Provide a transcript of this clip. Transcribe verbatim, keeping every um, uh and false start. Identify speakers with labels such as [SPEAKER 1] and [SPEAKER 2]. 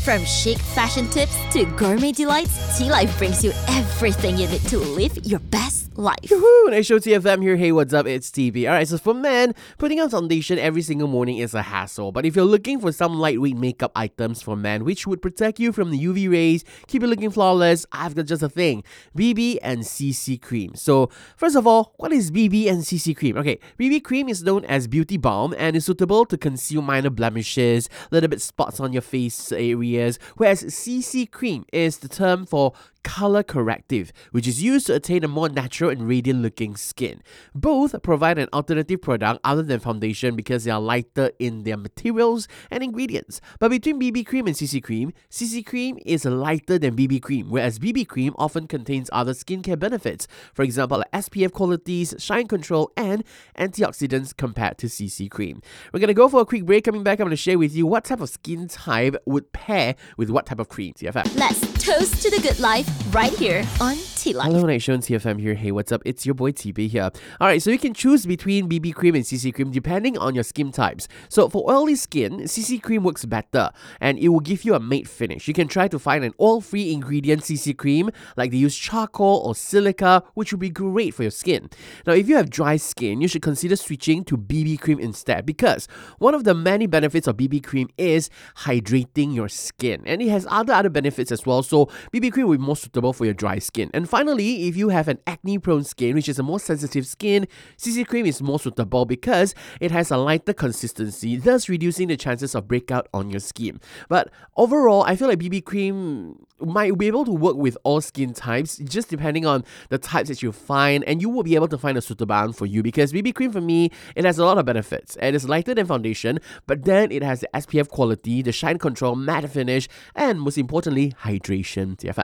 [SPEAKER 1] From chic fashion tips to gourmet delights, T Life brings you everything you need to live your best life.
[SPEAKER 2] Woohoo! Nice show T F M here. Hey, what's up? It's T B. Alright, so for men, putting on foundation every single morning is a hassle. But if you're looking for some lightweight makeup items for men which would protect you from the U V rays, keep you looking flawless, I've got just a thing. B B and C C cream. So, first of all, what is B B and C C cream? Okay, B B cream is known as beauty balm and is suitable to conceal minor blemishes, little bit spots on your face areas, whereas C C cream is the term for color corrective, which is used to attain a more natural and radiant looking skin. Both provide an alternative product other than foundation because they are lighter in their materials and ingredients. But between B B cream and C C cream, C C cream is lighter than B B cream, whereas B B cream often contains other skincare benefits, for example like S P F qualities, shine control, and antioxidants compared to C C cream. We're going to go for a quick break. Coming back, I'm going to share with you what type of skin type would pair with what type of cream. T F M.
[SPEAKER 1] Let's toast to the good life right here on T Life.
[SPEAKER 2] Hello, Night Show on T F M here. Hey, what's up? It's your boy T B here. Alright, so you can choose between B B cream and C C cream depending on your skin types. So for oily skin, C C cream works better and it will give you a matte finish. You can try to find an oil-free ingredient C C cream, like they use charcoal or silica, which would be great for your skin. Now, if you have dry skin, you should consider switching to B B cream instead because one of the many benefits of B B cream is hydrating your skin, and it has other other benefits as well. So B B cream will be more suitable for your dry skin. And finally, if you have an acne-prone skin, which is a more sensitive skin, C C cream is more suitable because it has a lighter consistency, thus reducing the chances of breakout on your skin. But overall, I feel like B B cream might be able to work with all skin types, just depending on the types that you find, and you will be able to find a suitable one for you because B B cream for me, it has a lot of benefits. It is lighter than foundation, but then it has the S P F quality, the shine control, matte finish, and most importantly, hydration. T F M.